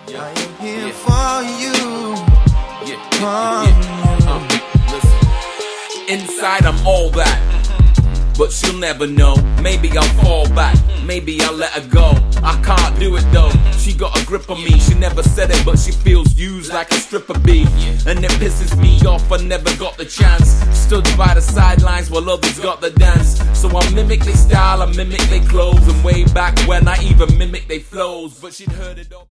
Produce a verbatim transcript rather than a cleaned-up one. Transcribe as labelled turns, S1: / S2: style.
S1: Yeah.
S2: I am here
S1: Yeah.
S2: for you.
S1: Yeah, yeah, yeah, yeah. Uh, listen. Inside I'm all that, but she'll never know. Maybe I'll fall back, maybe I'll let her go. I can't do it though. She got a grip on me. She never said it, but she feels used like a stripper bee. And it pisses me off, I never got the chance. Stood by the sidelines while others got the dance. So I mimic their style, I mimic their clothes. And way back when I even mimic their flows, but she'd heard it all.